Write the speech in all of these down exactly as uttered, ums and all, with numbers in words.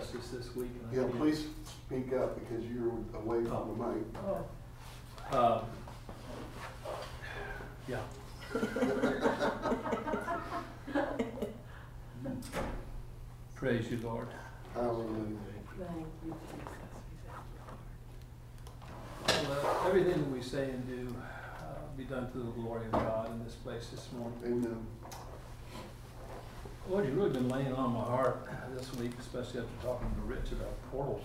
bless us this week. Yeah, please speak up because you're away from oh. the mic. Oh. Uh, yeah. Praise you, Lord. Hallelujah. Thank you, Well, uh, everything that we say and do uh, be done to the glory of God in this place this morning. Amen. Lord, you've really been laying on my heart this week, especially after talking to Rich about portals.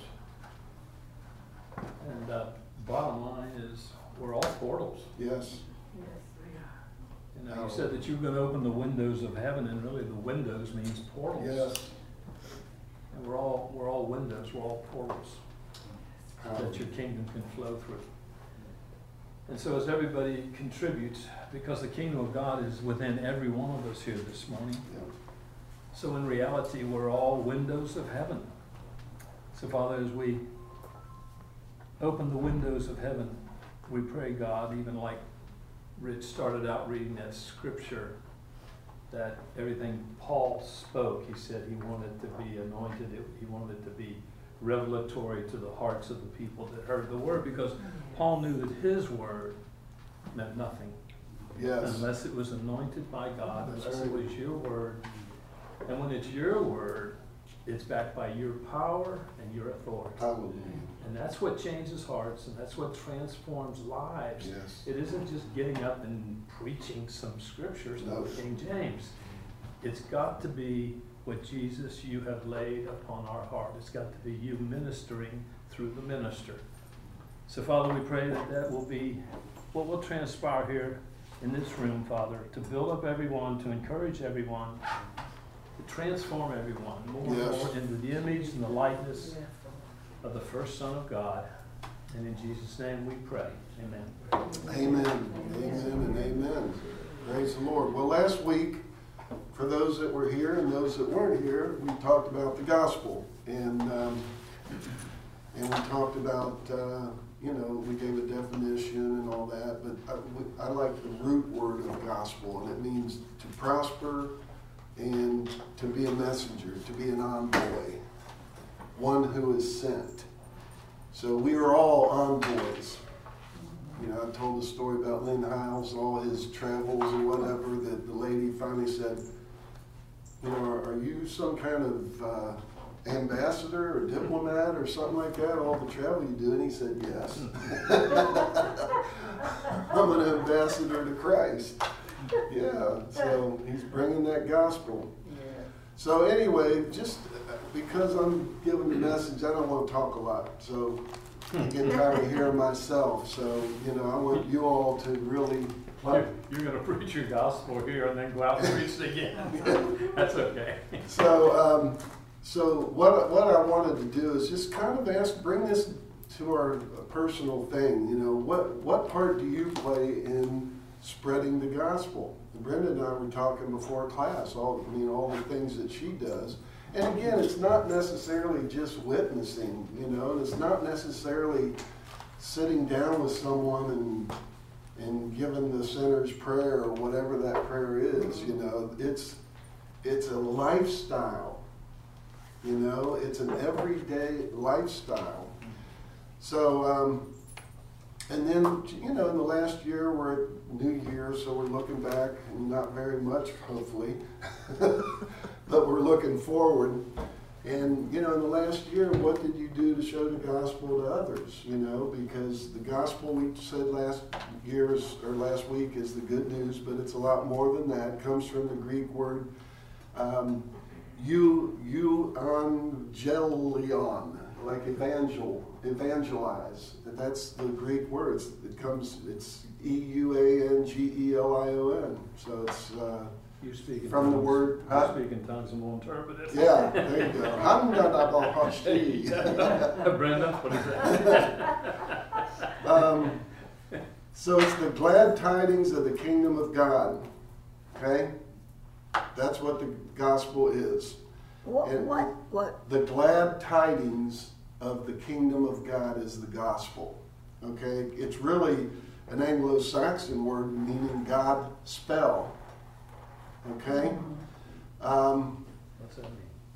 And uh, bottom line is, we're all portals. Yes. Yes, we are. You know, you said that you were going to open the windows of heaven, and really the windows means portals. Yes. And we're all we're all windows, we're all portals Hallelujah. that your kingdom can flow through. And so as everybody contributes, because the kingdom of God is within every one of us here this morning. Yeah. So in reality, we're all windows of heaven. So Father, as we open the windows of heaven, we pray, God, even like Rich started out reading that scripture, that everything Paul spoke, he said he wanted to be anointed, he wanted it to be revelatory to the hearts of the people that heard the word, because Paul knew that his word meant nothing. Yes. Unless it was anointed by God, That's unless right. it was your word. And when it's your word, it's backed by your power and your authority. Hallelujah. And that's what changes hearts, and that's what transforms lives. Yes. It isn't just getting up and preaching some scriptures No. like King James. It's got to be what Jesus, you have laid upon our heart. It's got to be you ministering through the minister. So Father, we pray that that will be what will transpire here in this room, Father, to build up everyone, to encourage everyone, to transform everyone more Yes. and more into the image and the likeness of the first Son of God. And in Jesus' name we pray. Amen. Amen. Amen and amen. Praise the Lord. Well, last week, for those that were here and those that weren't here, we talked about the gospel. And um, and we talked about, uh, you know, we gave a definition and all that. But I, I like the root word of gospel, and it means to prosper and to be a messenger, to be an envoy, one who is sent. So we are all envoys. You know, I told the story about Lynn Hiles, all his travels or whatever, that the lady finally said, you know, are, are you some kind of uh, ambassador or diplomat or something like that, all the travel you do? And he said, yes. I'm an ambassador to Christ. Yeah, so he's bringing that gospel. Yeah. So anyway, just because I'm giving the message, I don't want to talk a lot. So I get tired of hearing myself. So, you know, I want you all to really... You're, you're going to preach your gospel here and then go out and preach it again. That's okay. So, um, so what what I wanted to do is just kind of ask, bring this to our personal thing. You know, what what part do you play in spreading the gospel? And Brenda and I were talking before class. All I mean, all the things that she does. And again, it's not necessarily just witnessing. You know, and it's not necessarily sitting down with someone and and giving the sinner's prayer or whatever that prayer is. You know, it's it's a lifestyle. You know, it's an everyday lifestyle. So, um, and then, you know, in the last year, we're at New Year, so we're looking back, and not very much, hopefully, but we're looking forward. And, you know, in the last year, what did you do to show the gospel to others? You know, because the gospel, we said last year's, or last week, is the good news, but it's a lot more than that. It comes from the Greek word, um, you, you evangelion, like evangel, evangelize. That's the Greek word. It's, it comes, it's E U A N G E L I O N. So it's uh, You speak in from tongues. the word. You Huh? speak in tongues and we'll interpret it. Yeah, there you go. Hamdadabahashti. Brenda, what is that? um, so it's the glad tidings of the kingdom of God. Okay? That's what the gospel is. What, And what, what? The glad tidings of the kingdom of God is the gospel. Okay? It's really an Anglo-Saxon word meaning God spell. Okay? Um, What's that mean?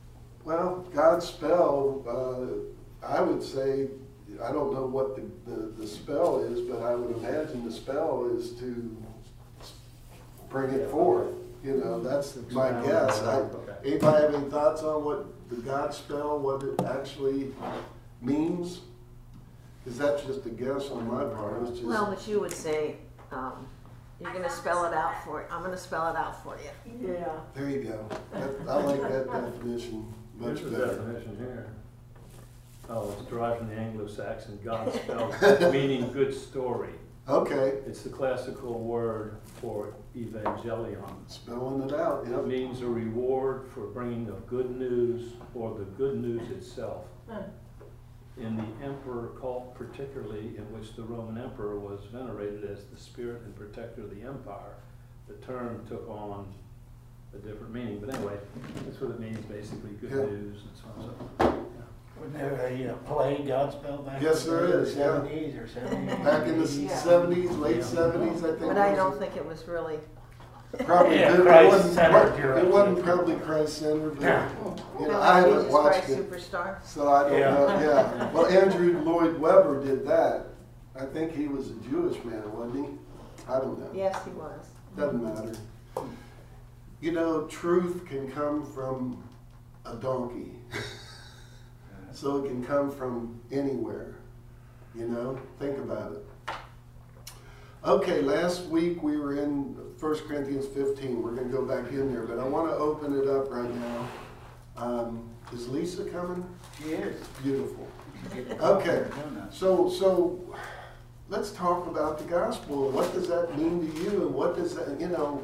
Well, God's spell, uh, I would say, I don't know what the, the, the spell is, but I would imagine the spell is to bring it forth. You know, that's my guess. I, Okay. anybody have any thoughts on what the God spell, what it actually means? Because that's just a guess on my part. It's just, Well, but you would say, um, you're gonna spell it out for, I'm gonna spell it out for you. Yeah. there you go. That, I like that definition much Here's the better. definition here. Oh, it's derived from the Anglo-Saxon God spell, meaning good story. Okay, It's the classical word for evangelion. spelling it out, It yep. means a reward for bringing of good news or the good news itself. In the emperor cult particularly, in which the Roman emperor was venerated as the spirit and protector of the empire, the term took on a different meaning. But anyway, that's what it means, basically, good Yeah. news and so on. So, Wasn't there a uh, play, Godspell, back Yes, in there the is, yeah. seventies or seventies? Back in the Yeah. seventies, late Yeah. seventies, I think. But I was don't it? think it was really, Probably Yeah, did. It Christ wasn't, centered, you're it right. wasn't probably Christ centered, but Yeah. you know, I haven't Jesus watched Christ it, Superstar. so I don't Yeah. know. Yeah. Well, Andrew Lloyd Webber did that. I think he was a Jewish man, wasn't he? I don't know. Yes, he was. Doesn't matter. You know, truth can come from a donkey. So it can come from anywhere. You know, think about it. Okay, last week we were in First Corinthians fifteen. We're going to go back in there, but I want to open it up right now. Um, is Lisa coming? She is. Beautiful. Okay, so so let's talk about the gospel. What does that mean to you, and what does that, you know,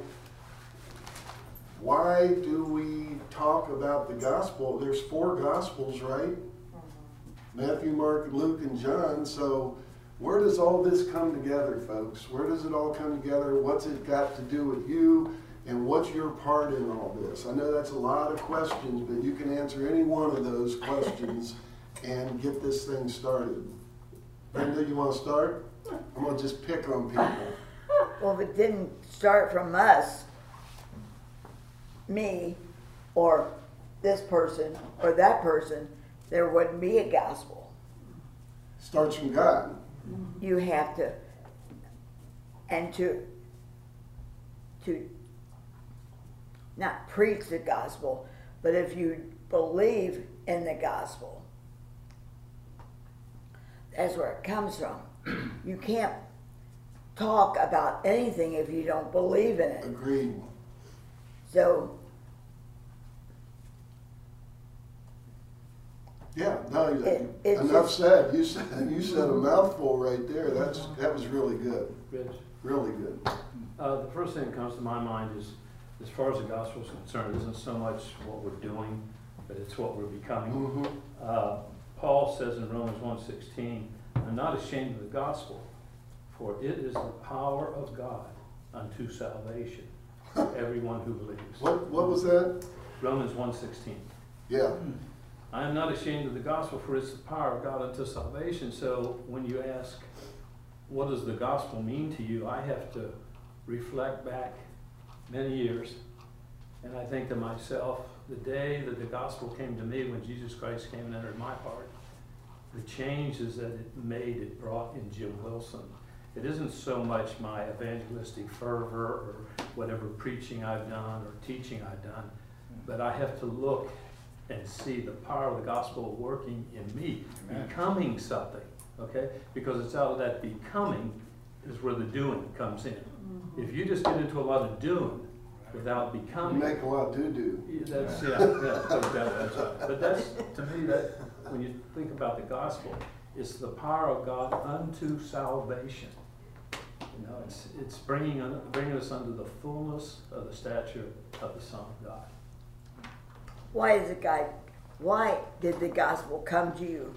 why do we talk about the gospel? There's four gospels, right? Matthew, Mark, Luke, and John. So where does all this come together, folks? Where does it all come together? What's it got to do with you? And what's your part in all this? I know that's a lot of questions, but you can answer any one of those questions and get this thing started. Brenda, you want to start? I'm going to just pick on people. Well, if it didn't start from us, me, or this person, or that person, there wouldn't be a gospel. Starts from God. You have to, and to, to not preach the gospel, but if you believe in the gospel, that's where it comes from. You can't talk about anything if you don't believe in it. Agreed. So, Yeah, no, It- it's enough just- said. You said you said a mouthful right there. That's that was really good. Rich? Really good. Uh, the first thing that comes to my mind is, as far as the gospel is concerned, it isn't so much what we're doing, but it's what we're becoming. Mm-hmm. Uh, Paul says in Romans one sixteen, I'm not ashamed of the gospel, for it is the power of God unto salvation for everyone who believes. What what was that? Romans one sixteen. Yeah. I am not ashamed of the gospel, for it's the power of God unto salvation. So when you ask, what does the gospel mean to you? I have to reflect back many years. And I think to myself, the day that the gospel came to me, when Jesus Christ came and entered my heart, the changes that it made, it brought in Jim Wilson. It isn't so much my evangelistic fervor or whatever preaching I've done or teaching I've done, but I have to look and see the power of the gospel working in me, Amen. becoming something, okay? Because it's out of that becoming is where the doing comes in. If you just get into a lot of doing without You becoming, make a lot do do. yeah, that's, yeah, yeah, put it that way, that's right. But that's, to me, that, when you think about the gospel, it's the power of God unto salvation. You know, it's, it's bringing, un- bringing us under the fullness of the stature of the Son of God. why is it God? Why did the gospel come to you?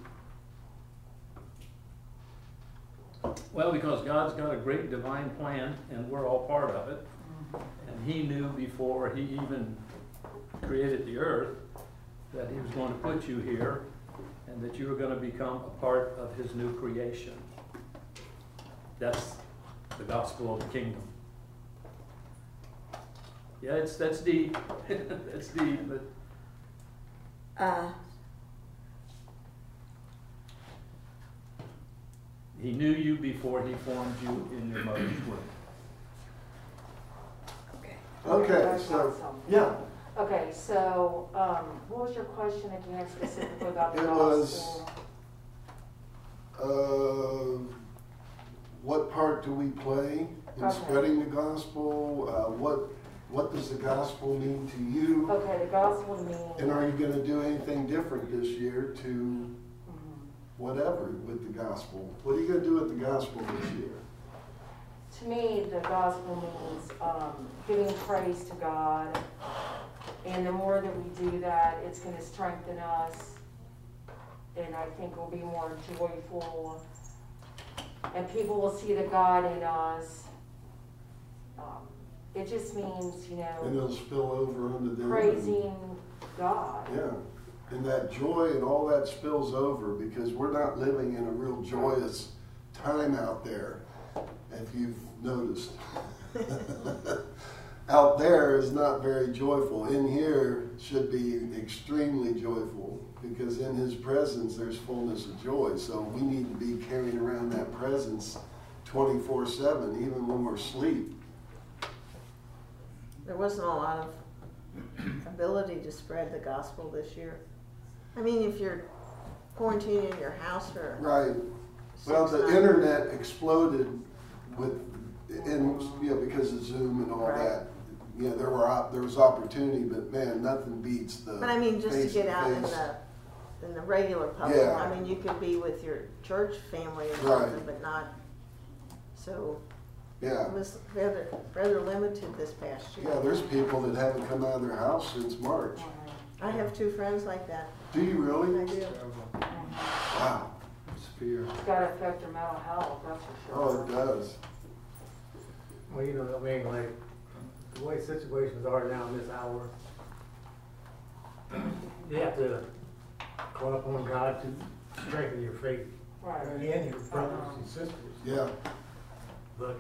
Well, because God's got a great divine plan, and we're all part of it. And He knew before He even created the earth that He was going to put you here, and that you were going to become a part of His new creation. That's the gospel of the kingdom. Yeah, it's that's deep. That's deep, but Uh, He knew you before he formed you in your mother's womb. okay. Okay, I've got so, some. yeah, Okay, so, um, what was your question again specifically about the It was- gospel? uh, what part do we play in Okay. spreading the gospel? Uh, what, what does the gospel mean to you? Okay, the gospel to me. And are you gonna do anything different this year to Mhm. whatever with the gospel? What are you gonna do with the gospel this year? To me, the gospel means um, giving praise to God. And the more that we do that, it's going to strengthen us. And I think we'll be more joyful. And people will see the God in us. Um, it just means, you And know, it'll spill over onto them. praising God. Yeah, and that joy and all that spills over because we're not living in a real joyous time out there, if you've noticed. Out there is not very joyful. In here should be extremely joyful because in His presence there's fullness of joy. So we need to be carrying around that presence twenty-four seven, even when we're asleep. There wasn't a lot of ability to spread the gospel this year. I mean, if you're quarantined in your house for Right. Well, six, the nine- internet exploded with, in, you know, because of Zoom and all Right. that. You know, there were, op- there was opportunity, but man, nothing beats the But I mean, just to get out in face-to-face. the, in the regular public, Yeah. I mean, you could be with your church family or Right. something, but not, so Yeah, it was rather, rather limited this past year. yeah, there's people that haven't come out of their house since March. I have two friends like that. Do you I really? do. Wow. It's fear. It's got to affect your mental health, that's for sure. Oh, it does. Well, you know what I mean, like, the way situations are now in this hour, you have to call upon God to strengthen your faith Right. and your brothers and sisters. Yeah, But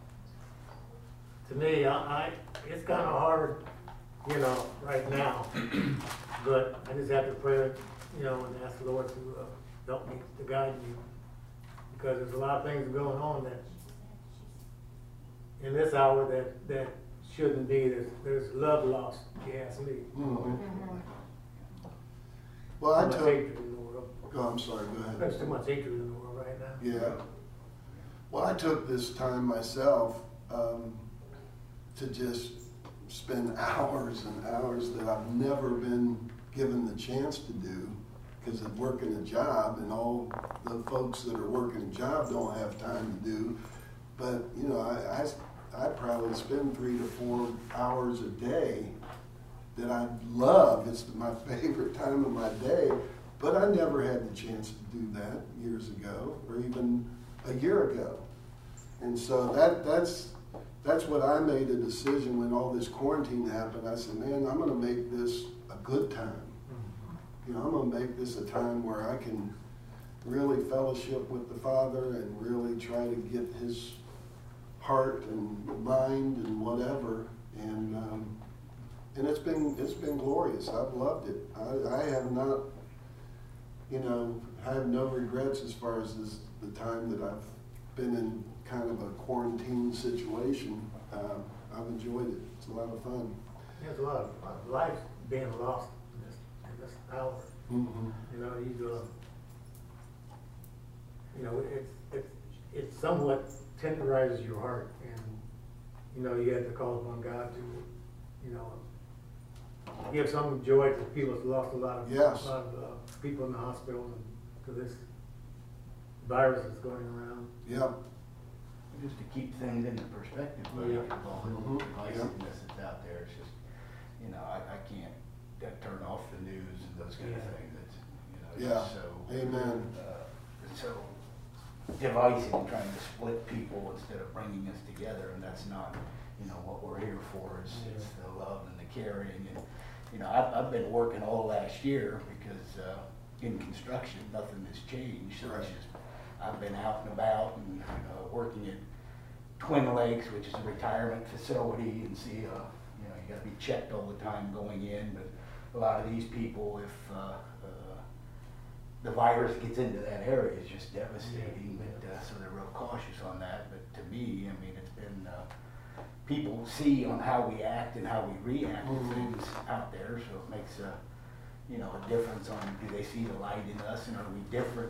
to me, I, I it's kind of hard, you know, right now. But I just have to pray, you know, and ask the Lord to uh, help me, to guide me. Because there's a lot of things going on that, in this hour, that, that shouldn't be. There's, there's love lost, if you ask me. mhm. Mhm. Well, I Too much took, hatred in the world. oh, I'm sorry, go ahead. There's too much hatred in the world right now. Yeah. Well, I took this time myself um, to just spend hours and hours that I've never been given the chance to do because of working a job, and all the folks that are working a job don't have time to do. But, you know, I, I, I probably spend three to four hours a day that I love. It's my favorite time of my day, but I never had the chance to do that years ago or even a year ago. And so that that's that's what I made a decision when all this quarantine happened. I said, man, I'm going to make this a good time. You know, I'm going to make this a time where I can really fellowship with the Father and really try to get His heart and mind and whatever. And um, and it's been it's been glorious. I've loved it. I, I have not, you know, I have no regrets as far as this, the time that I've been in kind of a quarantine situation. Um, I've enjoyed it. It's a lot of fun. There's a lot of, lot of lives being lost in this, in this hour. Mm-hmm. You know, you, uh, you know, it's, it's, it somewhat temporizes your heart, and, you know, you have to call upon God to, you know, give some joy to people that's lost a lot of, Yes. a lot of, uh, people in the hospital, and to this virus that's going around. Yeah. Just to keep things into perspective, but Yeah. with all Mhm. the divisiveness that's out there, it's just, you know, I, I can't uh, turn off the news and those kind of Yeah. things. It's, you know, Yeah. it's so. Amen. Uh, it's so divisive and trying to split people instead of bringing us together, and that's not, you know, what we're here for. It's, it's the love and the caring, and, you know, I've, I've been working all last year because, uh, in construction, nothing has changed. So Right. it's just, I've been out and about and, you know, working at Twin Lakes, which is a retirement facility, and see, uh, you know, you gotta be checked all the time going in, but a lot of these people, if, uh, uh, the virus gets into that area, it's just devastating, but, uh, so they're real cautious on that, but to me, I mean, it's been, uh, people see on how we act and how we react to Mhm. things out there, so it makes a, you know, a difference on, do they see the light in us, and are we different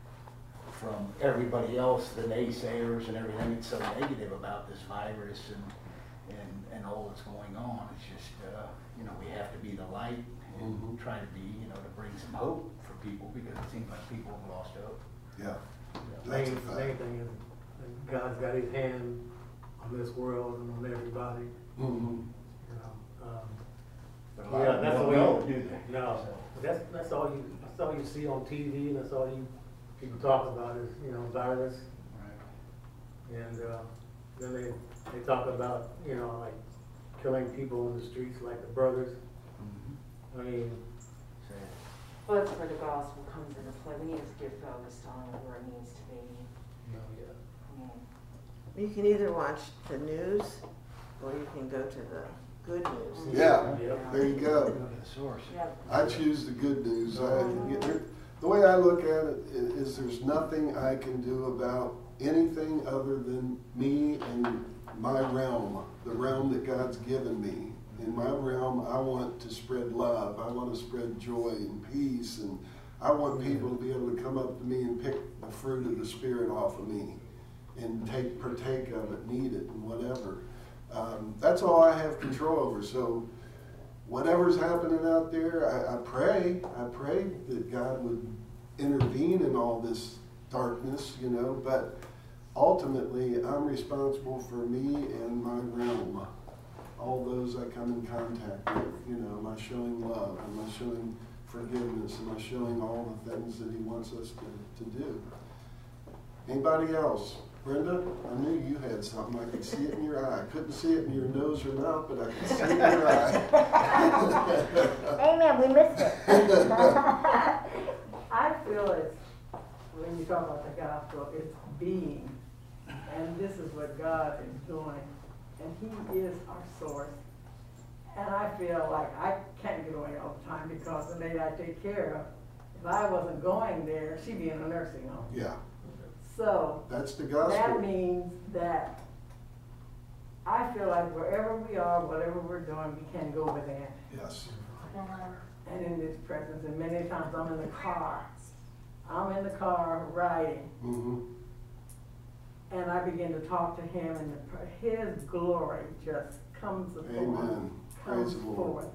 from everybody else, the naysayers and everything that's so negative about this virus and, and, and all that's going on. It's just, uh, you know, we have to be the light and Mhm. try to be, you know, to bring some hope for people, because it seems like people have lost hope. Yeah, The that's a main, fact. main thing is that God's got his hand on this world and on everybody, Mhm. you know. Um, But a Yeah, lot of that's them the don't way- know, do they? No, So, but that's, that's all you, that's all you see on T V, and that's all you, people talk about is, you know, virus. right. And, uh, then they, they talk about, you know, like killing people in the streets, like the brothers. Mhm. I mean, So, Well, that's where the gospel comes into play. We need to get focused on where it needs to be. you know, yeah. I mean, You can either watch the news or you can go to the good news. Yeah, Yep. there you go. go to the source. yeah. I choose the good news. I, the way I look at it i- is there's nothing I can do about anything other than me and my realm, the realm that God's given me. In my realm, I want to spread love. I want to spread joy and peace, and I want people to be able to come up to me and pick the fruit of the Spirit off of me and take partake of it, need it, and whatever. Um, that's all I have control over. So whatever's happening out there, I, I pray, I pray that God would intervene in all this darkness, you know, but ultimately I'm responsible for me and my realm, all those I come in contact with, you know, am I showing love, am I showing forgiveness, am I showing all the things that he wants us to, to do. Anybody else? Brenda, I knew you had something. I could see it in your eye. I couldn't see it in your nose or mouth, but I could see it in your eye. Amen, we missed it. I feel it's, when you talk about the gospel, it's being, and this is what God is doing, and he is our source. And I feel like I can't get away all the time because the lady I take care of, if I wasn't going there, she'd be in a nursing home. Yeah, So that's the that gospel. means that I feel like wherever we are, whatever we're doing, we can go within. Yes. And in his presence, and many times I'm in the car. I'm in the car riding, Mm-hmm. and I begin to talk to him, and the, his glory just comes forth. Amen. Praise Comes the Lord. forth.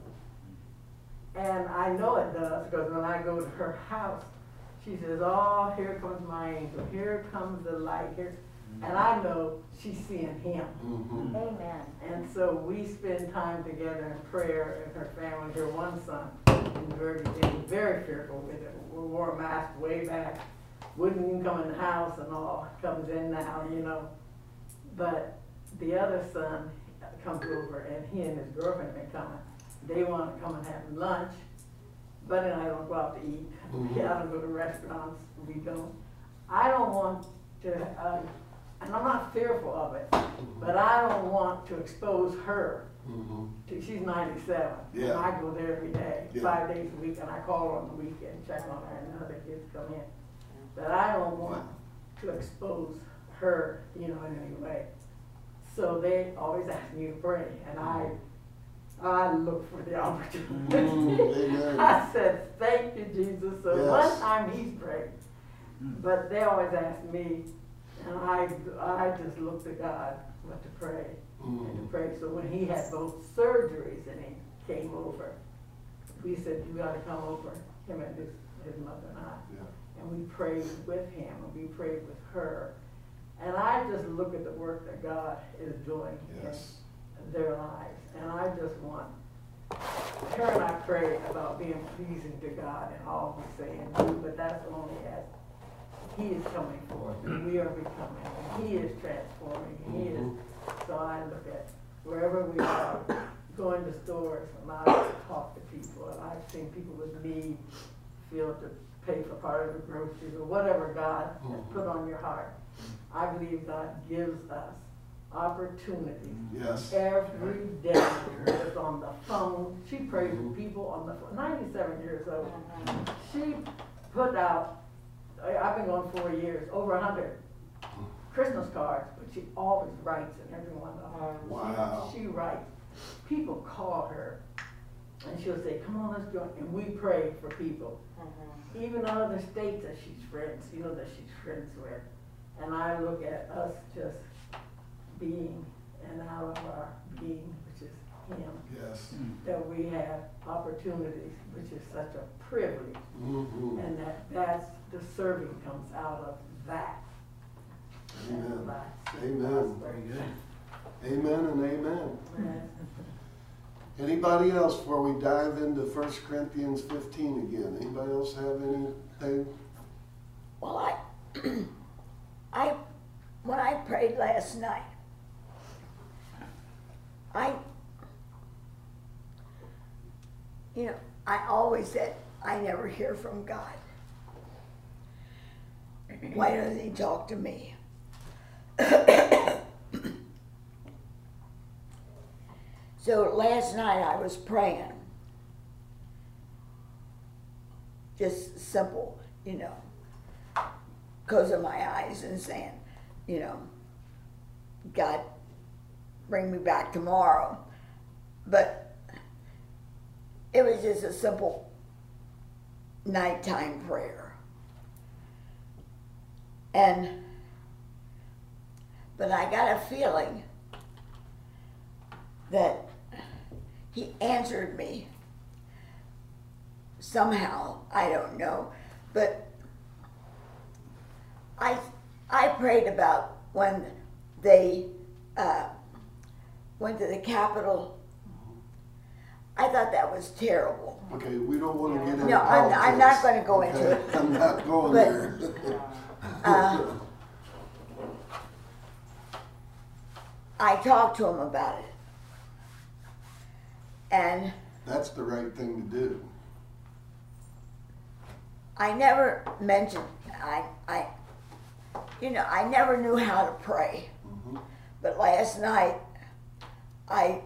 And I know it does, because when I go to her house, she says, oh, here comes my angel, here comes the light, here. And I know she's seeing him. Mm-hmm. Amen. And so we spend time together in prayer, and her family, her one son, in Virginia, very fearful with it. We wore a mask way back, wouldn't even come in the house and all, comes in now, you know. But the other son comes over, and he and his girlfriend been coming. They want to come and have lunch, but then I don't go out to eat. Mhm. I don't go to restaurants, we don't. I don't want to, uh, and I'm not fearful of it, but I don't want to expose her. Mm-hmm. to- She's ninety-seven. And Yeah. I go there every day, Yeah. five days a week, and I call her on the weekend, check on her, and the other kids come in. But I don't want to expose her, you know, in any way. So they always ask me to pray, and I, I look for the opportunity. Mm, amen. I said, thank you, Jesus. So Yes. one time he's prayed, but they always ask me, and I, I just look to God what to pray and to Mm-hmm. pray. So when he had both surgeries and he came over, we said, you gotta come over, him and his, his mother and I. Yeah. And we prayed with him, and we prayed with her. And I just look at the work that God is doing Yes. in their lives. And I just want, her and I pray about being pleasing to God in all we say and do, but that's only as he is coming forth, and we are becoming, and he is transforming, and he is. So I look at wherever we are, going to stores, and I talk to people, and I've seen people with need feel to pay for part of the groceries, or whatever God has put on your heart. I believe God gives us opportunities. Yes. Every day, is on the phone. She prays with people on the phone. ninety-seven years old. She put out, I- I've been going four years, over a hundred Christmas cards, but she always writes in every one of them. Wow. She, she writes. People call her, and she'll say, "Come on, let's join." And we pray for people, even other states that she's friends, you know, that she's friends with. And I look at us just being, and out of our being, which is Him, Yes. that we have opportunities, which is such a privilege, Mm-hmm. and that that's the serving comes out of that. Amen. And that's- Amen. Very good. Amen and amen. that's- Anybody else before we dive into First Corinthians fifteen again? Anybody else have anything? Well, I, I, when I prayed last night, I, you know, I always said, I never hear from God. Why doesn't He talk to me? So last night I was praying, just simple, you know, closing my eyes and saying, you know, God, bring me back tomorrow. But it was just a simple nighttime prayer. And, but I got a feeling that He answered me somehow, I don't know, but I I prayed about when they uh, went to the Capitol. I thought that was terrible. Okay, we don't want to get into No, I'm- I'm not politics, gonna go into okay? it. I'm not going But- there. Uh, I talked to him about it, and That's the right thing to do. I never mentioned, I, I, you know, I never knew how to pray. Mhm. But last night, I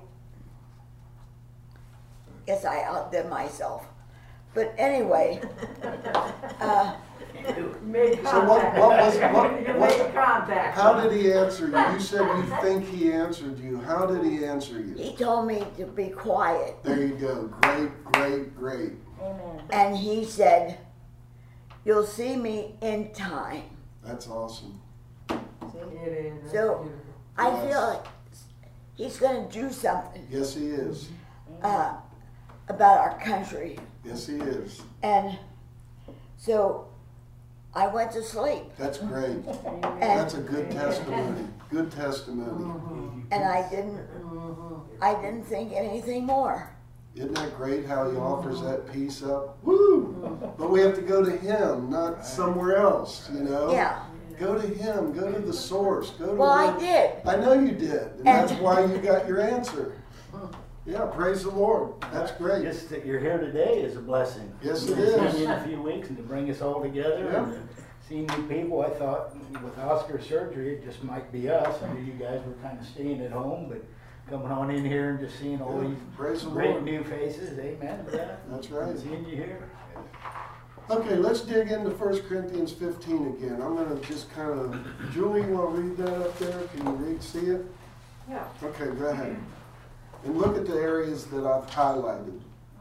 guess I outdid myself. But anyway, uh, Made So what- contact. what was- what- You what- made contact. How did He answer you? You said you think He answered you. How did He answer you? he told me to be quiet. There you go. Great, great, great. Amen. And he said, you'll see me in time. That's awesome. It is. That's So, beautiful. I Yes. feel like he's going to do something Yes, He is. uh, about our country. Yes, He is. And so I went to sleep, That's great. and, That's a good testimony. Good testimony. and I didn't, I didn't think anything more. Isn't that great how He offers that peace up? Woo! But we have to go to Him, not somewhere else, you know? Yeah. Go to Him. Go to the source. Go to Well, I where- did. I know you did. And that's why you got your answer. Yeah, praise the Lord. That's great. Just that you're here today is a blessing. Yes, it To is. see you in a few weeks and to bring us all together Yeah. and to see new people. I thought with Oscar's surgery, it just might be us. I knew you guys were kind of staying at home, but coming on in here and just seeing all Yeah, these praise the great Lord. new faces. Amen. Yeah. That's right. Seeing you here. Okay, let's dig into First Corinthians fifteen again. I'm going to just kind of, Julie, you want to read that up there? Can you read, see it? Yeah. Okay, go ahead. And look at the areas that I've highlighted.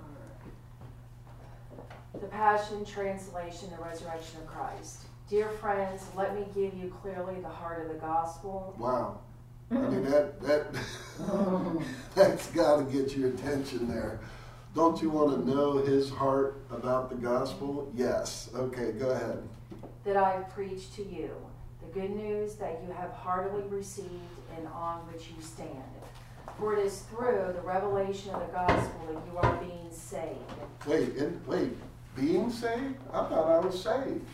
The Passion Translation, the Resurrection of Christ. Dear friends, let me give you clearly the heart of the gospel. Wow. I mean, that, that, that's got to get your attention there. Don't you want to know His heart about the gospel? Yes. Okay, go ahead. That I have preached to you, the good news that you have heartily received and on which you stand. For it is through the revelation of the gospel that you are being saved. Wait, and, wait, being saved? I thought I was saved.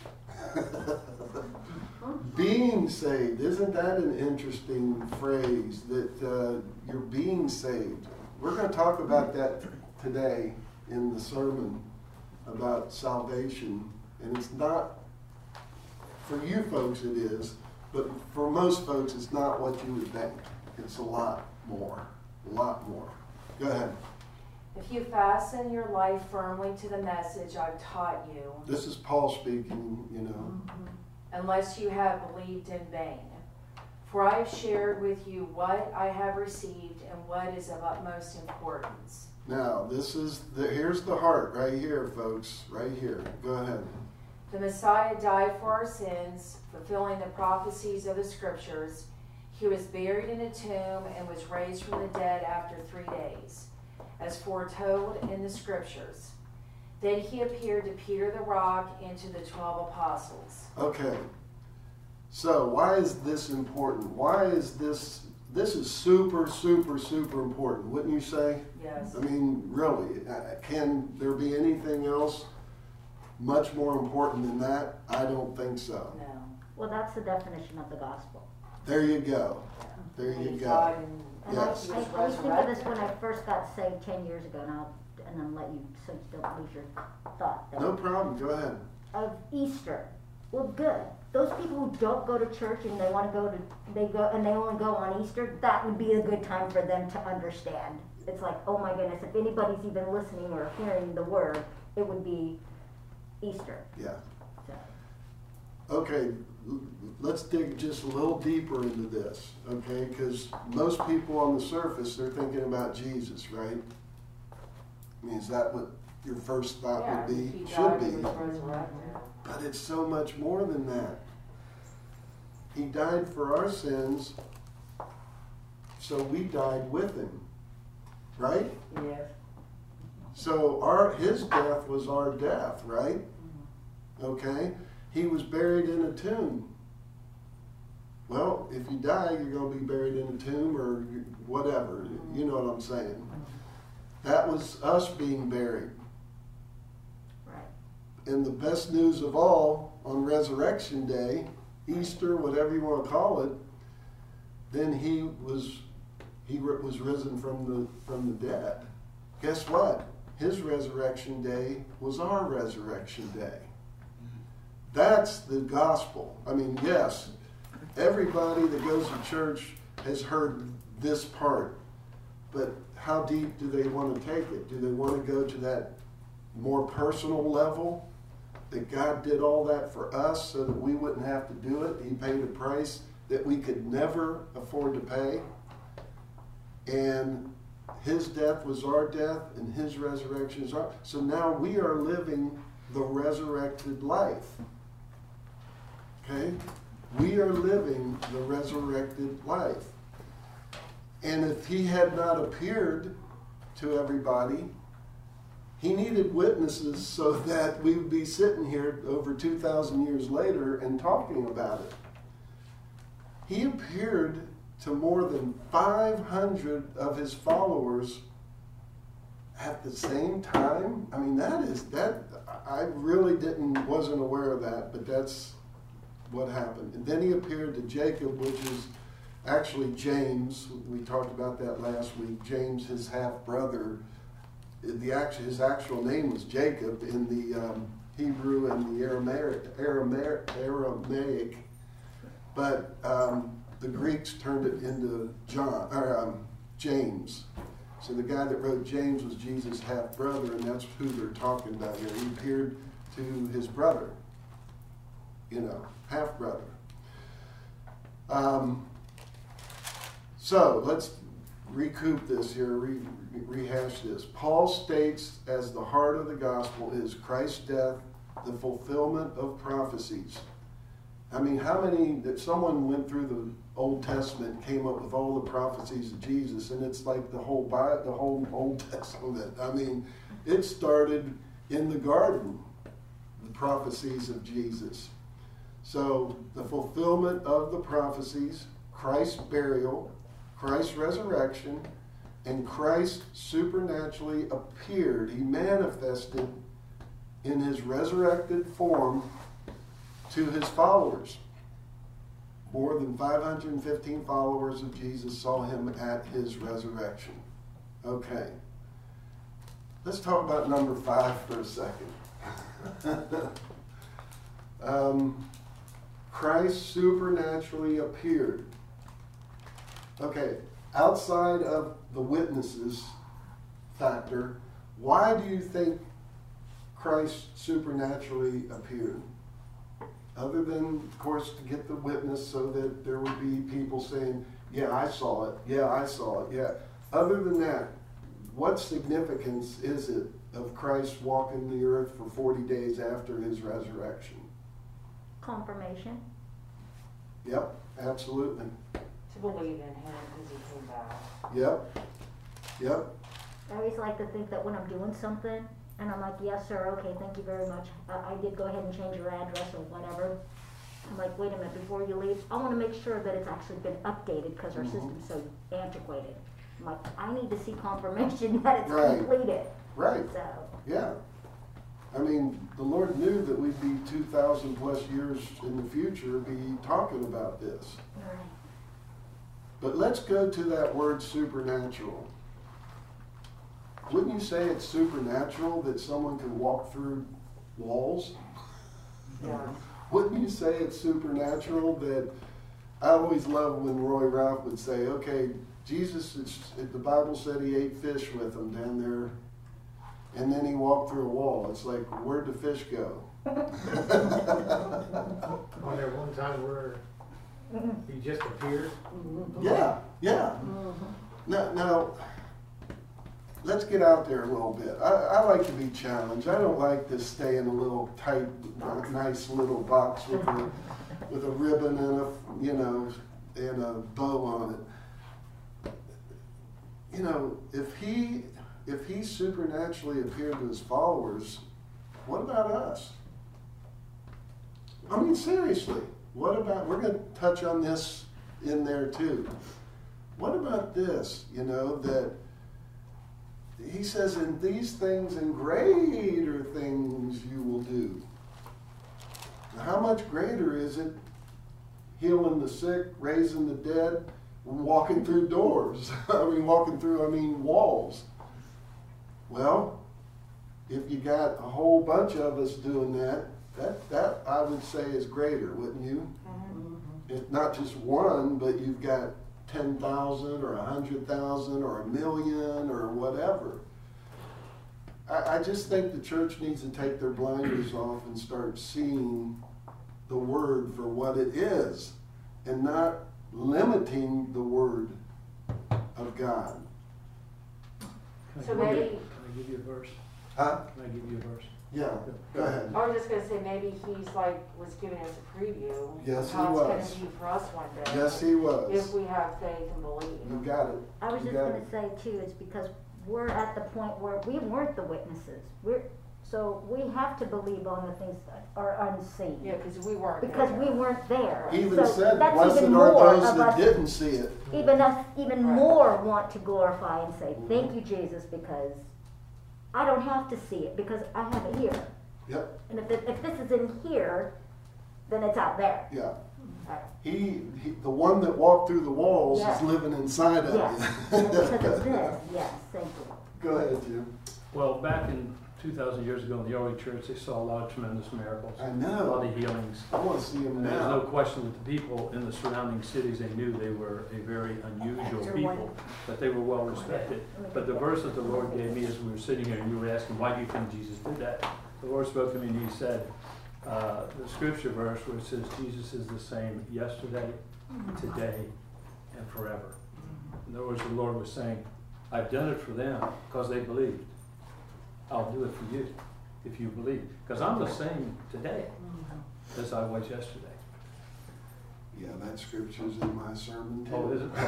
Being saved, isn't that an interesting phrase, that uh, you're being saved? We're going to talk about that today in the sermon about salvation. And it's not, for you folks it is, but for most folks it's not what you would think. It's a lot more, a lot more. Go ahead. If you fasten your life firmly to the message I've taught you, This is Paul speaking, you know. unless you have believed in vain. For I have shared with you what I have received and what is of utmost importance. Now, this is, the, here's the heart right here, folks, right here. Go ahead. The Messiah died for our sins, fulfilling the prophecies of the Scriptures. He was buried in a tomb and was raised from the dead after three days, as foretold in the Scriptures. Then he appeared to Peter the Rock and to the twelve apostles. Okay. So, why is this important? Why is this, this is super, super, super important, wouldn't you say? Yes. I mean, really, uh, can there be anything else much more important than that? I don't think so. No. Well, that's the definition of the gospel. There you go. There you He go. died and And Yes. I, I he was always think of this resurrected. when I first got saved ten years ago, and I'll and then let you, so you don't lose your thought there. No problem. Go ahead. Of Easter. Well, good. Those people who don't go to church and they want to go to, they go and they only go on Easter, that would be a good time for them to understand. It's like, oh my goodness, if anybody's even listening or hearing the word, it would be Easter. Yeah. So. Okay, l- let's dig just a little deeper into this, okay? Because most people on the surface, they're thinking about Jesus, right? I mean, is that what your first thought Yeah, would he be? died Should and be. was resurrected. But it's so much more than that. He died for our sins, so we died with him, right? Yes. So our his death was our death, right? Okay? He was buried in a tomb. Well, if you die, you're going to be buried in a tomb or whatever. You know what I'm saying. That was us being buried. Right. And the best news of all, on Resurrection Day, Easter, whatever you want to call it, then he was he was risen from the from the dead. Guess what? His resurrection day was our resurrection day. That's the gospel. I mean, yes, everybody that goes to church has heard this part, but how deep do they want to take it? Do they want to go to that more personal level? That God did all that for us so that we wouldn't have to do it. He paid a price that we could never afford to pay. And his death was our death and his resurrection is our. So now we are living the resurrected life. Okay? We are living the resurrected life. And if he had not appeared to everybody, he needed witnesses so that we would be sitting here over two thousand years later and talking about it. He appeared to more than five hundred of his followers at the same time. I mean, that is, that, I really didn't, wasn't aware of that, but that's what happened. And then he appeared to Jacob, which is actually James. We talked about that last week. James, his half-brother. The actual, his actual name was Jacob in the um, Hebrew and the Aramaic, Aramaic, Aramaic. But um, the Greeks turned it into John or um, James. So the guy that wrote James was Jesus' half brother, and that's who they're talking about here. He appeared to his brother, you know, half brother. Um, so let's recoup this here, re, rehash this. Paul states as the heart of the gospel is Christ's death, the fulfillment of prophecies. I mean, how many, that someone went through the Old Testament, came up with all the prophecies of Jesus, and it's like the whole Bible, the whole Old Testament. I mean, it started in the garden, the prophecies of Jesus. So the fulfillment of the prophecies, Christ's burial, Christ's resurrection, and Christ supernaturally appeared. He manifested in his resurrected form to his followers. More than five hundred fifteen followers of Jesus saw him at his resurrection. Okay. Let's talk about number five for a second. um, Christ supernaturally appeared. Okay, outside of the witnesses factor, why do you think Christ supernaturally appeared? Other than, of course, to get the witness so that there would be people saying, yeah, I saw it, yeah, I saw it, yeah. Other than that, what significance is it of Christ walking the earth for forty days after his resurrection? Confirmation. Yep, absolutely. To believe in him because he came back. Yep, yep. I always like to think that when I'm doing something, and I'm like, yes, sir, okay, thank you very much. I, I did go ahead and change your address or whatever. I'm like, wait a minute, before you leave, I want to make sure that it's actually been updated because our Mhm. system's so antiquated. I'm like, I need to see confirmation that it's Right. completed. Right, So, yeah. I mean, the Lord knew that we'd be two thousand plus years in the future be talking about this. right. But let's go to that word supernatural. Wouldn't you say it's supernatural that someone can walk through walls? Yeah. Wouldn't you say it's supernatural that, I always love when Roy Ralph would say, okay, Jesus, it's, the Bible said he ate fish with them down there, and then he walked through a wall. It's like, where'd the fish go? On there one time where he just appeared. Yeah, yeah. Now, now, let's get out there a little bit. I, I like to be challenged. I don't like to stay in a little tight, nice little box with a, with a ribbon and a, you know, and a bow on it. You know, if he, if he supernaturally appeared to his followers, what about us? I mean, seriously, what about, we're going to touch on this in there too. What about this, you know, that he says, in these things and greater things you will do. Now, how much greater is it healing the sick, raising the dead, walking through doors? I mean, walking through, I mean, walls. Well, if you got a whole bunch of us doing that, that, that I would say is greater, wouldn't you? Mm-hmm. If not just one, but you've got ten thousand or a hundred thousand or a million or whatever. I, I just think the church needs to take their blinders off and start seeing the word for what it is and not limiting the word of God. Can I So give you- maybe- Can I give you a verse? Huh? Can I give you a verse? Yeah, go ahead. I was just gonna say, maybe he's like, was giving us a preview. Yes, of he how was. it's gonna be for us one day. Yes, he was. If we have faith and believe. You got it. I was You just got gonna it. say too, it's because we're at the point where we weren't the witnesses. We're, so we have to believe on the things that are unseen. Yeah, because we weren't Because there. we weren't there. He even So said, that's blessed even are more those of that us- didn't see it. Even us, even Right. more want to glorify and say, thank you, Jesus, because I don't have to see it because I have it here. Yep, And if, it, if this is in here, then it's out there. yeah. Right. He, he, the one that walked through the walls Yeah. is living inside of Yes, and because it's you. this, yes, thank you. Go ahead, Jim. Well, back in two thousand years ago in the early church, they saw a lot of tremendous miracles. I A know. lot of healings. I want to see him And there's no now. question that the people in the surrounding cities, they knew they were a very unusual people, that they were well respected. But the verse that the Lord gave me as we were sitting here and you were asking, why do you think Jesus did that? The Lord spoke to me and he said, uh, the scripture verse where it says Jesus is the same yesterday, today, and forever. In other words, the Lord was saying, I've done it for them because they believed. I'll do it for you if you believe. Because I'm the same today as I was yesterday. Yeah, that scripture's in my sermon too. Oh, is it?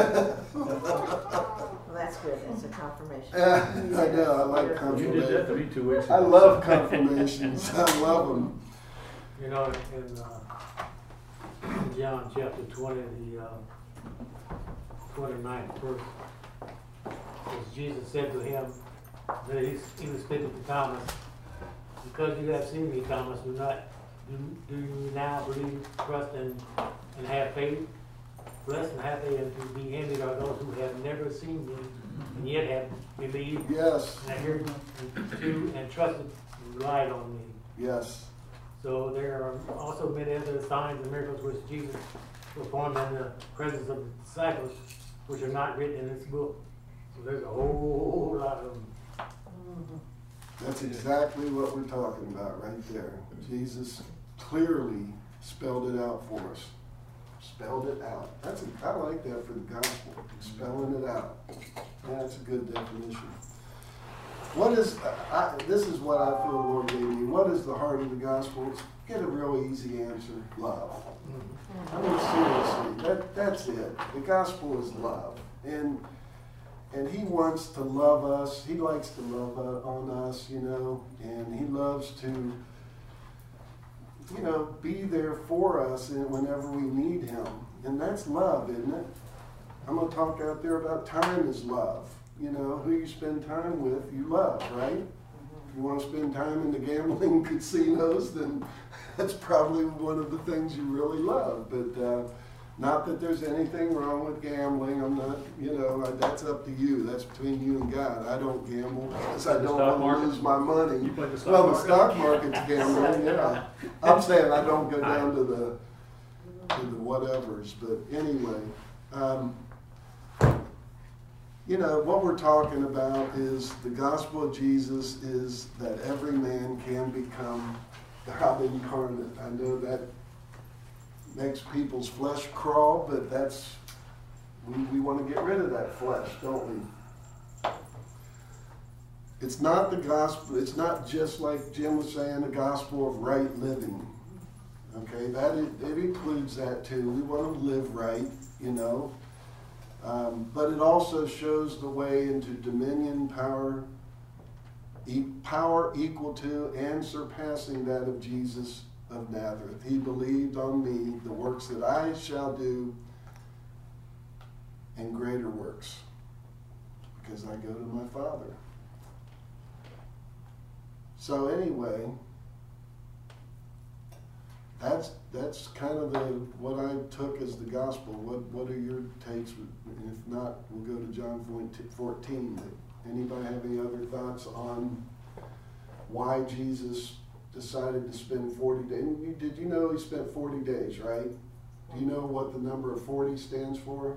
Well, that's good, it's a confirmation. Yeah, I know, I like You did that to confirmation. me two weeks ago. I love confirmations. I love them. You know, in, uh, in John chapter twenty, the, uh, twenty-ninth verse, as Jesus said to him, that he, he was speaking to Thomas, because you have seen me, Thomas, do not, do, do you now believe, trust, and, and have faith? Blessed and happy and to be ended are those who have never seen me, and yet have believed, Yes, and heard you, and trusted, and relied on me. yes. So there are also many other signs and miracles which Jesus performed in the presence of the disciples, which are not written in this book. So there's a whole lot of them. That's exactly what we're talking about right there. Jesus clearly spelled it out for us. Spelled it out. That's a, I like that for the gospel. Spelling it out. Yeah, that's a good definition. What is, I, this is what I feel the Lord gave me. What is the heart of the gospel? Get a real easy answer. Love. I mean, seriously, that, that's it. The gospel is love. And and he wants to love us. He likes to love uh, on us, you know, and he loves to, you know, be there for us whenever we need him. And that's love, isn't it? I'm going to talk out there about time is love. You know, who you spend time with, you love, right? If you want to spend time in the gambling casinos, then that's probably one of the things you really love. But uh, not that there's anything wrong with gambling. I'm not, you know, that's up to you. That's between you and God. I don't gamble because I don't want to market? lose my money. You play the stock well, the market? stock market's gambling, yeah. I'm saying I don't go down to the to the whatevers. But anyway, um, you know, what we're talking about is the gospel of Jesus is that every man can become God incarnate. I know that makes people's flesh crawl, but that's, we, we want to get rid of that flesh, don't we? It's not the gospel, it's not just like Jim was saying, the gospel of right living. Okay, that it, it includes that too. We want to live right, you know. Um, but it also shows the way into dominion, power, e- power equal to and surpassing that of Jesus of Nazareth. He believed on me, the works that I shall do, and greater works, because I go to my Father. So anyway, that's that's kind of the what I took as the gospel. What what are your takes? And if not, we'll go to John fourteen. Anybody have any other thoughts on why Jesus decided to spend forty days? And you, did you know he spent forty days, right? Do you know what the number of forty stands for?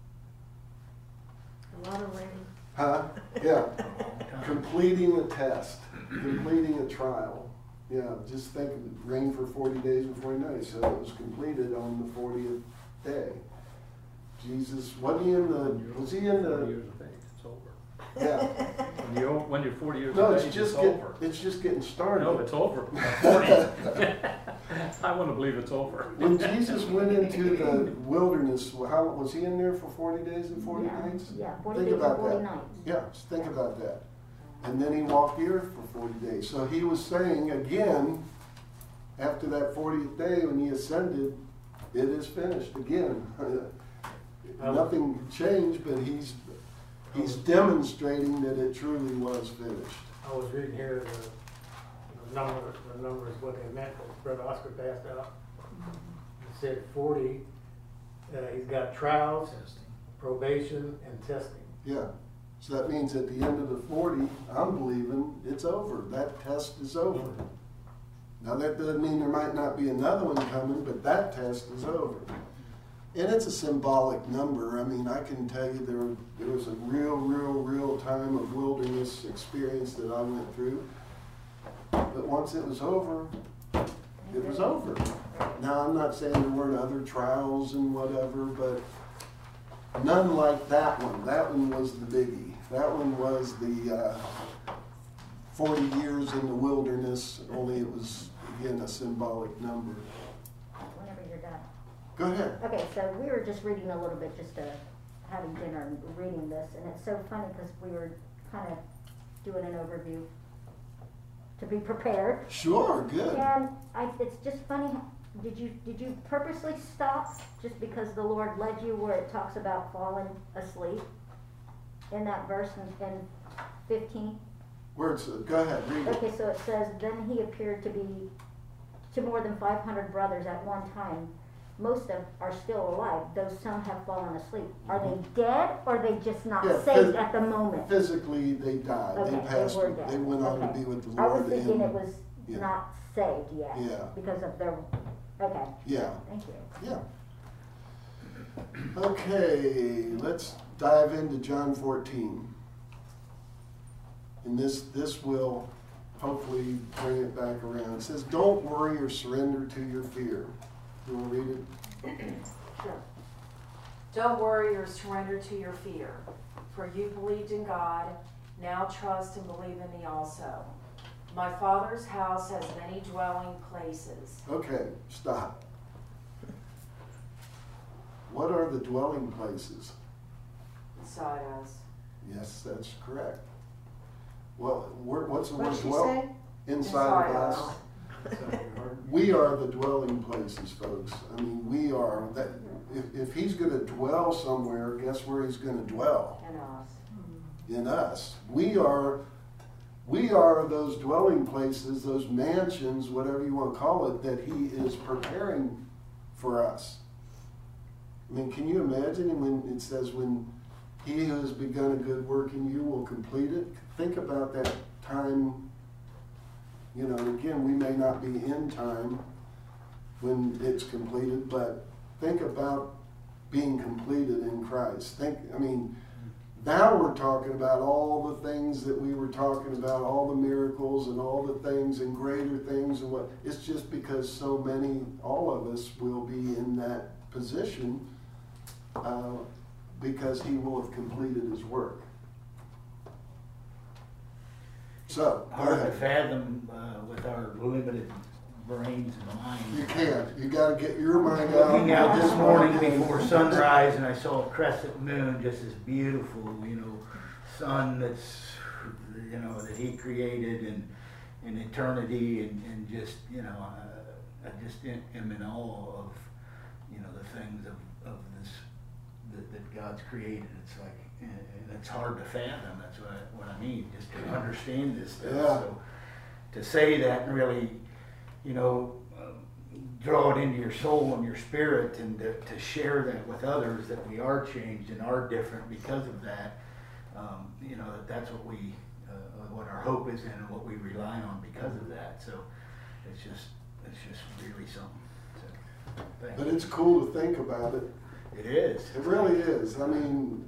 A lot of rain. Huh? Yeah. Completing a test. Completing a trial. Yeah, just think of it. Rain for forty days and forty nights. So it was completed on the fortieth day. Jesus, wasn't he in the, was he in forty the, years of age, it's over. yeah. When you're, when you're forty years No, of it's age, just, it's get, over. it's just getting started. No, it's over. At forty. I want to believe it's over. When Jesus went into the wilderness, how was he in there for forty days and forty Yeah, nights? yeah, forty Think days and about forty that. nights. Yeah, just think about that. And then he walked the earth for forty days. So he was saying again, after that fortieth day when he ascended, it is finished again. Nothing changed, but he's he's demonstrating that it truly was finished. I was reading here the, the number, the numbers, what they meant, that Brother Oscar passed out. It said forty, uh, he's got trials, probation, and testing. Yeah. So that means at the end of the forty, I'm believing it's over. That test is over. Now that doesn't mean there might not be another one coming, but that test is over. And it's a symbolic number. I mean, I can tell you there, there was a real, real, real time of wilderness experience that I went through. But once it was over, it was over. Now, I'm not saying there weren't other trials and whatever, but none like that one. That one was the biggie. That one was the uh, forty years in the wilderness, only it was, again, a symbolic number. Whenever you're done. Go ahead. Okay, so we were just reading a little bit, just uh, having dinner and reading this, and it's so funny because we were kind of doing an overview to be prepared. Sure, good. And I, it's just funny. Did you did you purposely stop just because the Lord led you where it talks about falling asleep in that verse in, in fifteen? Words. Go ahead, read it. Okay, so it says, then he appeared to be to more than five hundred brothers at one time. Most of are still alive, though some have fallen asleep. Are they dead, or are they just not Yeah, saved phys- at the moment? Physically, they died. Okay, they they passed. were dead. They went on Okay. to be with the I Lord. was thinking and, it was yeah. not saved yet. Yeah. Because of their, okay. Yeah. Thank you. Yeah. Okay, let's dive into John fourteen. And this, this will hopefully bring it back around. It says, don't worry or surrender to your fear. You want to read it? Sure. Don't worry or surrender to your fear, for you believed in God, now trust and believe in me also. My Father's house has many dwelling places. Okay, stop. What are the dwelling places? Inside us. Yes, that's correct. Well, we're- what's the What word did she dwell? say? Inside of Inside us. us. We are the dwelling places, folks. I mean, we are that. If, if he's going to dwell somewhere, guess where he's going to dwell? In us. In us. We are. We are those dwelling places, those mansions, whatever you want to call it, that he is preparing for us. I mean, can you imagine when it says, when he who has begun a good work in you will complete it? Think about that time. You know, again, we may not be in time when it's completed, but think about being completed in Christ. Think, I mean, now we're talking about all the things that we were talking about, all the miracles and all the things and greater things and what. It's just because so many, all of us will be in that position uh, because he will have completed his work. So, go Hard to ahead. fathom uh, with our limited brains and minds. You can't. You got to get your mind out. Looking out this morning Get your before mind in. sunrise, and I saw a crescent moon, just as beautiful, you know, sun that's, you know, that he created in, in eternity, and, and just, you know, uh, I just am in awe of, you know, the things of, of this, that, that God's created. It's like, and it's hard to fathom. That's what I, what I mean, just to understand this stuff. Yeah. So to say that and really, you know, uh, draw it into your soul and your spirit, and to, to share that with others, that we are changed and are different because of that. Um, you know, that that's what we, uh, what our hope is in, and what we rely on because of that. So it's just, it's just really something. So, thank But you. it's cool to think about it. It is. It really is. I mean,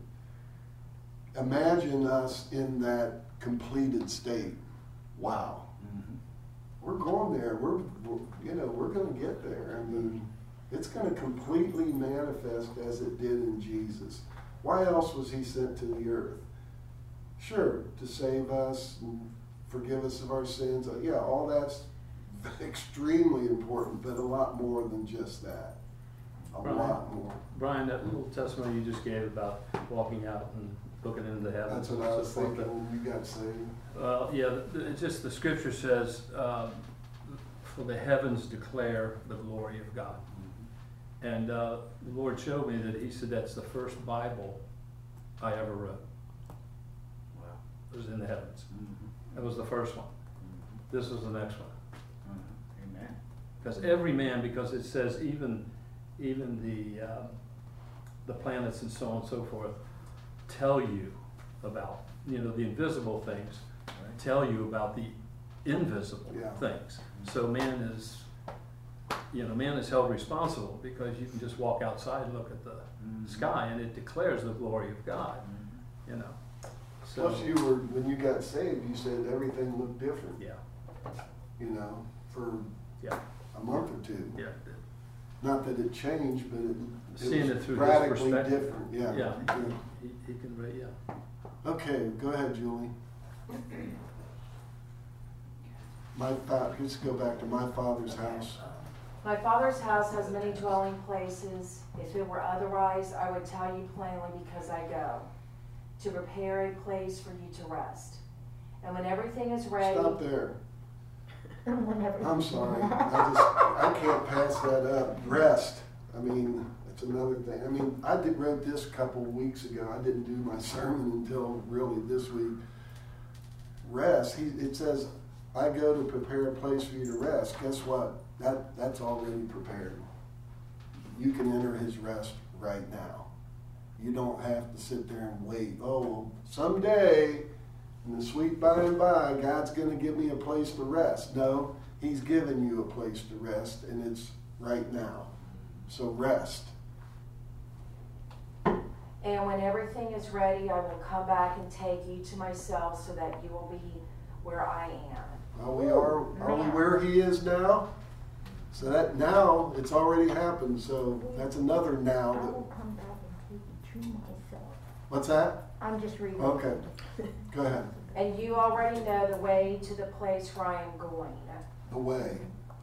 imagine us in that completed state. Wow. Mhm. We're going there. We're, we're you know, we're going to get there. I mean, it's going to completely manifest as it did in Jesus. Why else was he sent to the earth? Sure, to save us and forgive us of our sins. Uh, Yeah, all that's extremely important, but a lot more than just that. A Right. lot more. Brian, that little testimony you just gave about walking out and looking into heaven. That's what I was so forth, thinking when you got saved. Well, yeah, th- it's just the scripture says, um, for the heavens declare the glory of God. And uh, the Lord showed me that he said that's the first Bible I ever wrote. Wow. It was in the heavens. Mhm. That was the first one. Mhm. This was the next one. Mhm. Amen. Because every man, because it says even, even the, um, the planets and so on and so forth tell you about, you know, the invisible things, Right. tell you about the invisible Yeah. things. So man is, you know, man is held responsible because you can just walk outside and look at the Mhm. sky and it declares the glory of God, Mhm. you know. So, Plus, you were, when you got saved, you said everything looked different, yeah, you know, for yeah, a month or two. yeah, Not that it changed, but it, Seeing it it was through his radically perspective. different. Yeah. yeah, Yeah. he, he can, re- yeah. Okay, go ahead, Julie. My fa- let's go back to my father's house. My Father's house has many dwelling places. If it were otherwise, I would tell you plainly, because I go to prepare a place for you to rest. And when everything is ready, Stop there. Whenever. I'm sorry. I just I can't pass that up. Rest. I mean, it's another thing. I mean, I did wrote this a couple of weeks ago. I didn't do my sermon until really this week. Rest. He, it says, I go to prepare a place for you to rest. Guess what? That that's already prepared. You can enter his rest right now. You don't have to sit there and wait. Oh, someday, in the sweet by and by, God's going to give me a place to rest. No, he's given you a place to rest, and it's right now. So rest. And when everything is ready, I will come back and take you to myself so that you will be where I am. Are we, are, are we where he is now? So that now, it's already happened, so that's another now. I That, will come back and take you to myself. what's that? I'm just reading. Okay, go ahead. And you already know the way to the place where I am going. The way.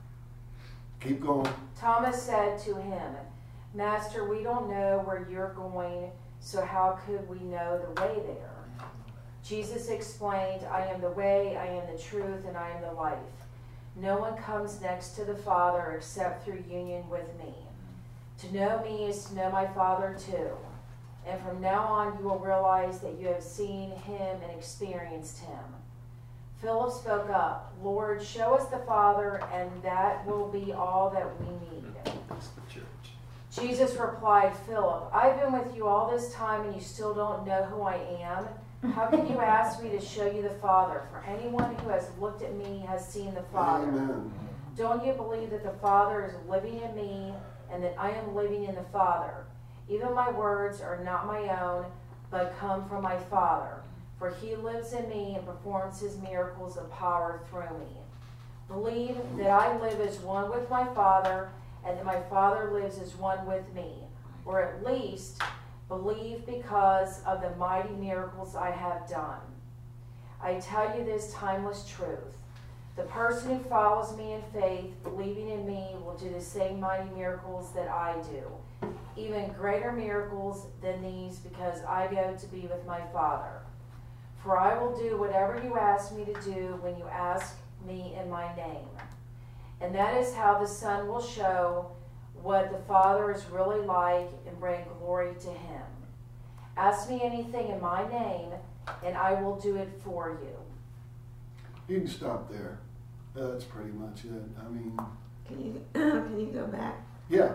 Keep going. Thomas said to him, Master, we don't know where you're going, so how could we know the way there? Jesus explained, I am the way, I am the truth, and I am the life. No one comes next to the Father except through union with me. To know me is to know my Father too. And from now on you will realize that you have seen him and experienced him. Philip spoke up, Lord, show us the Father, and that will be all that we need. That's the church. Jesus replied, Philip, I've been with you all this time and you still don't know who I am? How can you ask me to show you the Father? For anyone who has looked at me has seen the Father. Amen. Don't you believe that the Father is living in me and that I am living in the Father? Even my words are not my own, but come from my Father. For he lives in me and performs his miracles of power through me. Believe that I live as one with my Father, and that my Father lives as one with me. Or at least, believe because of the mighty miracles I have done. I tell you this timeless truth. The person who follows me in faith, believing in me, will do the same mighty miracles that I do. Even greater miracles than these, because I go to be with my Father. For I will do whatever you ask me to do when you ask me in my name. And that is how the Son will show what the Father is really like and bring glory to him. Ask me anything in my name, and I will do it for you. You can stop there. That's pretty much it. I mean, Can you, can you go back? yeah.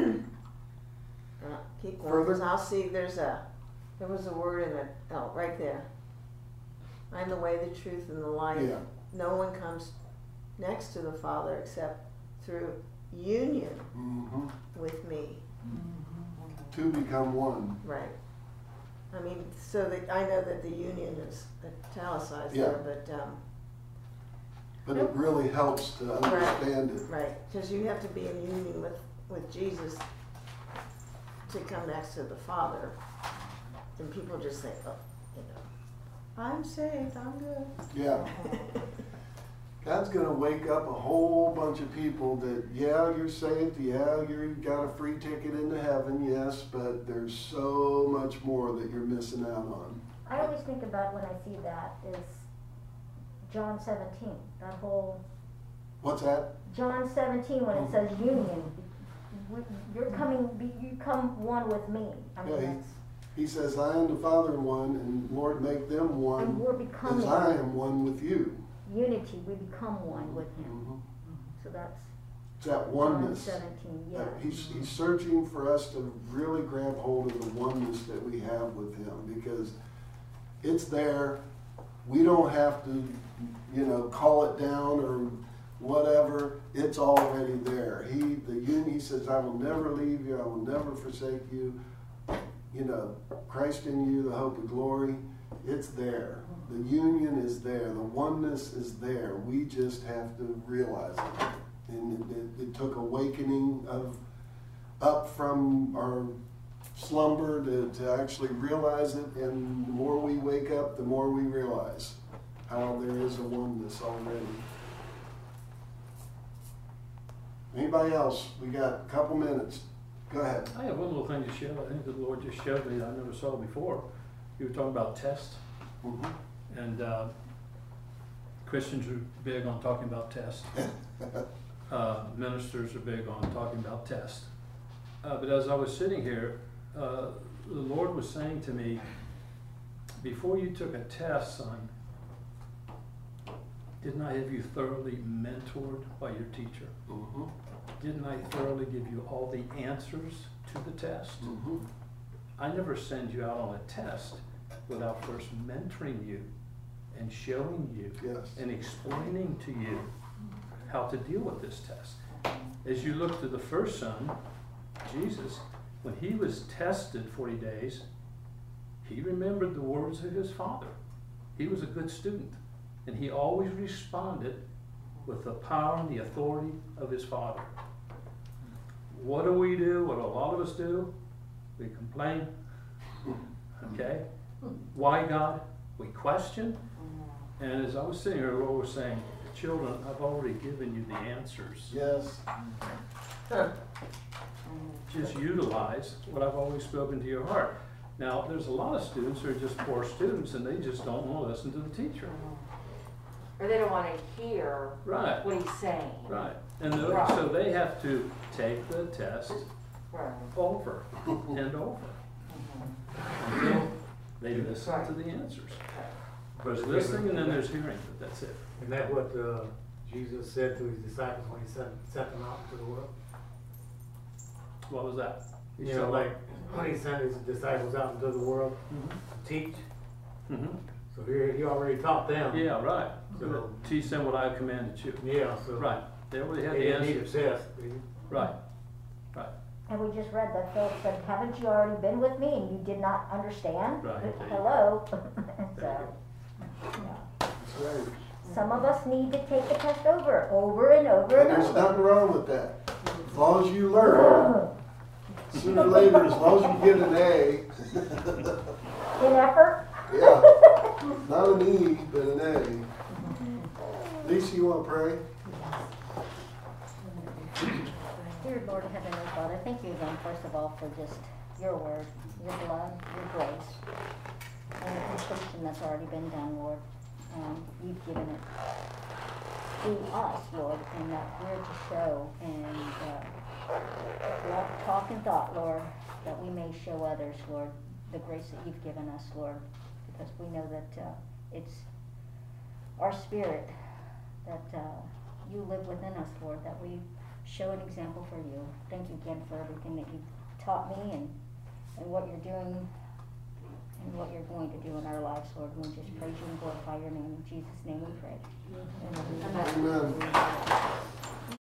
Uh, Keep going, Further? because I'll see, there's a, there was a word in it, oh, right there. I'm the way, the truth, and the life. Yeah. No one comes next to the Father except through union Mm-hmm. with me. Two become one. Right. I mean, so that, I know that the union is italicized Yeah. there, but, um, But it really helps to understand it. right, because you have to be in union with, with Jesus to come next to the Father. And people just think, oh, you know, I'm saved, I'm good. Yeah. God's going to wake up a whole bunch of people that, yeah, you're saved, yeah, you got a free ticket into heaven, yes, but there's so much more that you're missing out on. I always think about when I see that is John seventeen, that whole, What's that? John seventeen, when it says union, we- you're coming, you come one with me. I mean, Yeah, he- that's, He says, I am the Father one, and Lord, make them and one, we're as becoming I am one with you. unity, we become one with him. Mhm. So that's It's that John oneness. seventeen, Uh, yeah. He's, he's searching for us to really grab hold of the oneness that we have with him, because it's there. We don't have to, you know, call it down or whatever. It's already there. He, the union, he says, I will never leave you. I will never forsake you. You know, Christ in you, the hope of glory. It's there. The union is there. The oneness is there. We just have to realize it. And it, it, it took awakening of up from our slumber to, to actually realize it. And the more we wake up, the more we realize how there is a oneness already. Anybody else? We got a couple minutes. Go ahead. I have one little thing to share. I think the Lord just showed me that I never saw before. You were talking about tests, Mhm. and uh, Christians are big on talking about tests. Uh, ministers are big on talking about tests. Uh, but as I was sitting here, uh, the Lord was saying to me, before you took a test, son, didn't I have you thoroughly mentored by your teacher? Mhm. Didn't I thoroughly give you all the answers to the test? Mhm. I never send you out on a test without first mentoring you and showing you Yes. and explaining to you how to deal with this test. As you look to the first son, Jesus, when he was tested forty days, he remembered the words of his father. He was a good student, and he always responded with the power and the authority of his father. What do we do? What a lot of us do? We complain. Okay? Why, God? We question. And as I was sitting here, the Lord was saying, children, I've already given you the answers. Yes. Just utilize what I've always spoken to your heart. Now, there's a lot of students who are just poor students, and they just don't want to listen to the teacher. Or they don't wanna hear Right, what he's saying. right. And the- Right. so they have to take the test Right. over and over until they listen to the answers. There's listening and then there's hearing, but that's it. Isn't that what uh, Jesus said to his disciples when he sent, sent them out into the world? What was that? He You know, said, like when he sent his disciples out into the world Mhm. to teach. Mhm. So he, he already taught them. Yeah, right. So- Teach them what I have commanded you. Yeah, so. Right. They already had They the didn't need a answers. test. They- Right. Right. And we just read that Philip said, haven't you already been with me and you did not understand? Right, there you go. Hello? There So, you yeah. That's right. Some of us need to take the test over, over and over And and there's over. nothing wrong with that. As long as you learn, sooner or later, as long as you get an A, In effort? yeah, not an E, but an A. Lisa, you want to pray? Dear Lord, Heavenly Father, thank you again, first of all, for just your word, your blood, your grace, and the completion that's already been done, Lord. Um, you've given it to us, Lord, and that we're to show and uh, walk, talk, and thought, Lord, that we may show others, Lord, the grace that you've given us, Lord, because we know that uh, it's our spirit that uh, you live within us, Lord, that we show an example for you. Thank you again for everything that you've taught me and, and what you're doing and what you're going to do in our lives, Lord. We just praise you and glorify your name. In Jesus' name we pray. Amen. Amen.